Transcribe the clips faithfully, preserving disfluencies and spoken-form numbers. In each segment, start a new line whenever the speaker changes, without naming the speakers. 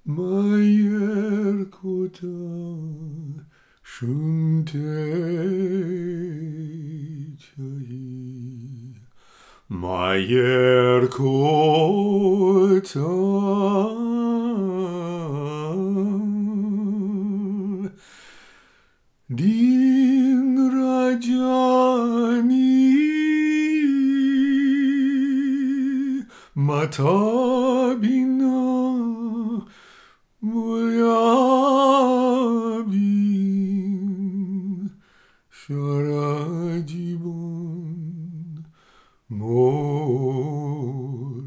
Mayer kota shunte chahi. Mayer kota din rajani matabina mulyabin sharajibun mor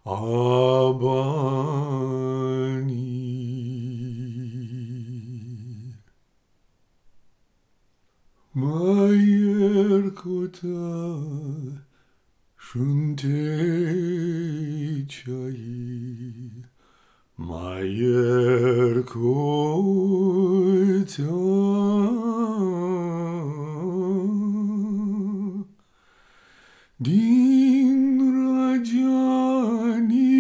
abani. Mayer kota shunte chahi. Mayer kota din rajani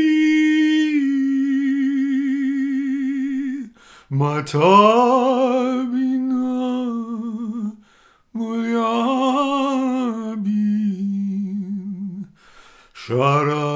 matabina mulyabin shara